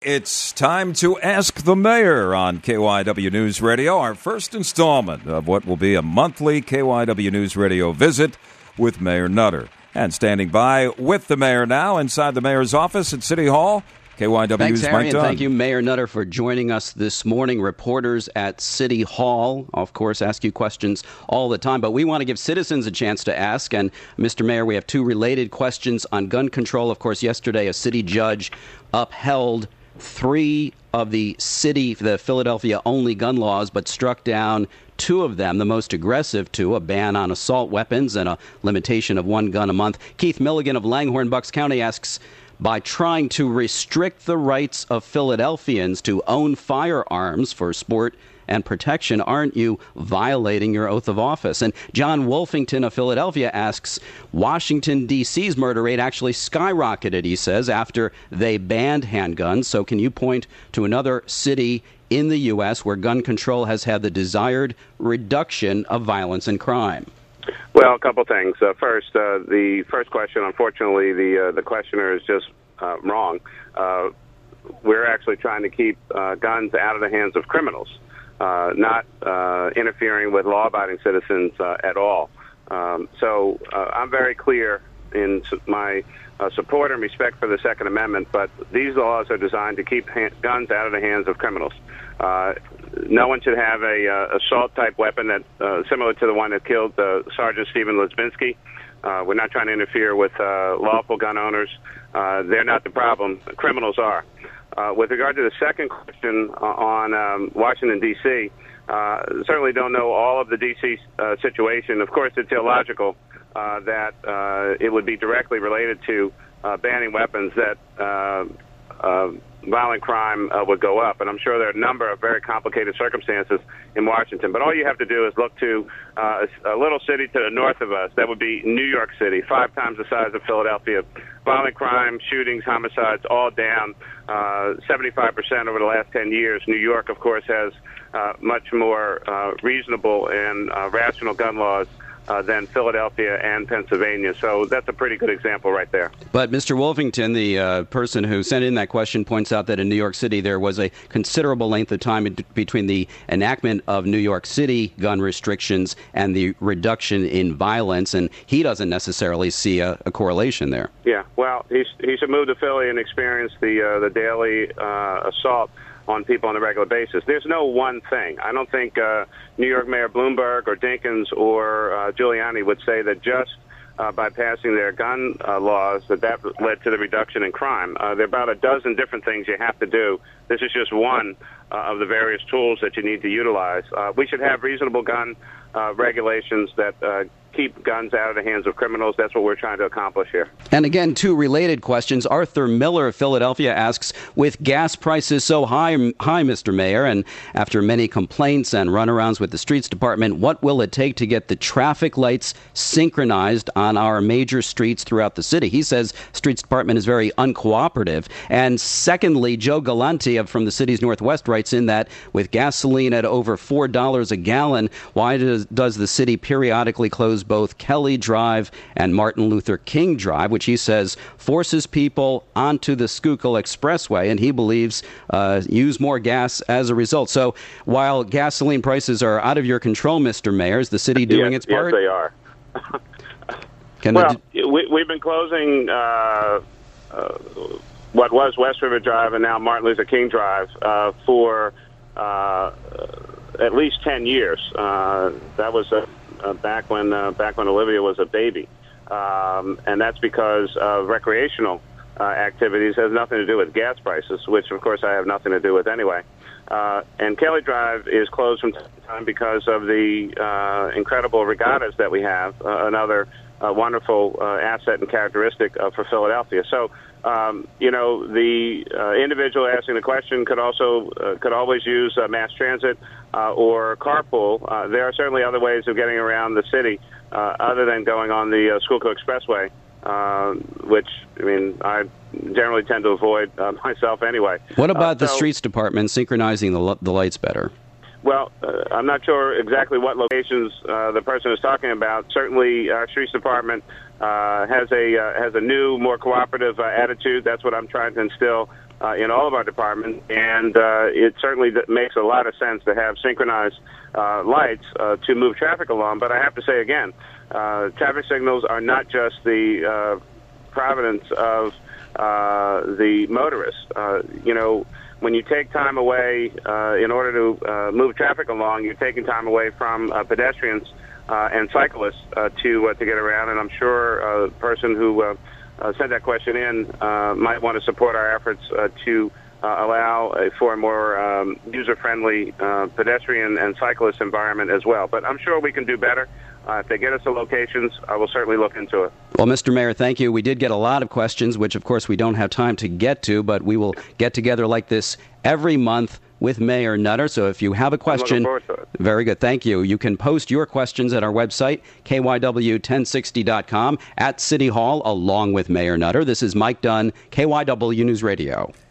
It's time to Ask the Mayor on KYW News Radio, our first installment of what will be a monthly KYW News Radio visit with Mayor Nutter. And standing by with the mayor now inside the mayor's office at City Hall, KYW Thanks, News' Harry, Mike Dunn. and thank you, Mayor Nutter, for joining us this morning. Reporters at City Hall, of course, ask you questions all the time, but we want to give citizens a chance to ask. And, Mr. Mayor, we have two related questions on gun control. Of course, yesterday a city judge upheld three of the Philadelphia-only gun laws, but struck down two of them, the most aggressive two, a ban on assault weapons and a limitation of one gun a month. Keith Milligan of Langhorne, Bucks County asks, by trying to restrict the rights of Philadelphians to own firearms for sport and protection, aren't you violating your oath of office? And John Wolfington of Philadelphia asks, Washington, D.C.'s murder rate actually skyrocketed, he says, after they banned handguns. So can you point to another city in the U.S. where gun control has had the desired reduction of violence and crime? Well, a couple things. First, the first question, unfortunately, the questioner is just wrong. We're actually trying to keep guns out of the hands of criminals, not interfering with law-abiding citizens at all. So I'm very clear in my support and respect for the Second Amendment, but these laws are designed to keep guns out of the hands of criminals. No one should have a assault-type weapon that similar to the one that killed Sergeant Stephen Lesbinsky. We're not trying to interfere with lawful gun owners. They're not the problem. Criminals are. With regard to the second question on Washington, D.C., certainly don't know all of the D.C. Situation. Of course, it's illogical that it would be directly related to banning weapons that violent crime would go up. And I'm sure there are a number of very complicated circumstances in Washington. But all you have to do is look to a little city to the north of us. That would be New York City, 5 times the size of Philadelphia. Violent crime, shootings, homicides, all down 75% over the last 10 years. New York, of course, has much more reasonable and rational gun laws than Philadelphia and Pennsylvania. So that's a pretty good example right there. But Mr. Wolfington, the person who sent in that question, points out that in New York City there was a considerable length of time between the enactment of New York City gun restrictions and the reduction in violence, and he doesn't necessarily see a correlation there. Yeah, well, he should move to Philly and experience the daily assault on people on a regular basis. There's no one thing. I don't think New York Mayor Bloomberg or Dinkins or Giuliani would say that just by passing their gun laws that led to the reduction in crime. There are about a dozen different things you have to do. This is just one of the various tools that you need to utilize. We should have reasonable gun regulations that keep guns out of the hands of criminals. That's what we're trying to accomplish here. And again, two related questions. Arthur Miller of Philadelphia asks, with gas prices so high, Mr. Mayor, and after many complaints and runarounds with the Streets Department, what will it take to get the traffic lights synchronized on our major streets throughout the city? He says Streets Department is very uncooperative. And secondly, Joe Galante from the city's Northwest writes in that with gasoline at over $4 a gallon, why does the city periodically close both Kelly Drive and Martin Luther King Drive, which he says forces people onto the Schuylkill Expressway, and he believes use more gas as a result. So while gasoline prices are out of your control, Mr. Mayor, is the city doing its part? Yes, they are. We've been closing what was West River Drive and now Martin Luther King Drive for at least 10 years. That was back when Olivia was a baby, and that's because recreational activities has nothing to do with gas prices, which of course I have nothing to do with anyway. And Kelly Drive is closed from time to time because of the incredible regattas that we have, another wonderful asset and characteristic for Philadelphia. So, the individual asking the question could always use mass transit or carpool. There are certainly other ways of getting around the city other than going on the Schuylkill Expressway, which, I generally tend to avoid myself anyway. What about the Streets Department synchronizing the lights better? Well, I'm not sure exactly what locations the person is talking about. Certainly, our Streets Department has a new, more cooperative attitude. That's what I'm trying to instill in all of our departments, and it certainly makes a lot of sense to have synchronized lights to move traffic along. But I have to say again, traffic signals are not just the providence of the motorist. When you take time away in order to move traffic along, you're taking time away from pedestrians and cyclists to get around. And I'm sure the person who sent that question in might want to support our efforts to allow for a more user-friendly pedestrian and cyclist environment as well. But I'm sure we can do better. If they get us the locations, I will certainly look into it. Well, Mr. Mayor, thank you. We did get a lot of questions, which, of course, we don't have time to get to, but we will get together like this every month with Mayor Nutter. So if you have a question, I'm looking forward to it. Very good. Thank you. You can post your questions at our website, kyw1060.com, at City Hall, along with Mayor Nutter. This is Mike Dunn, KYW News Radio.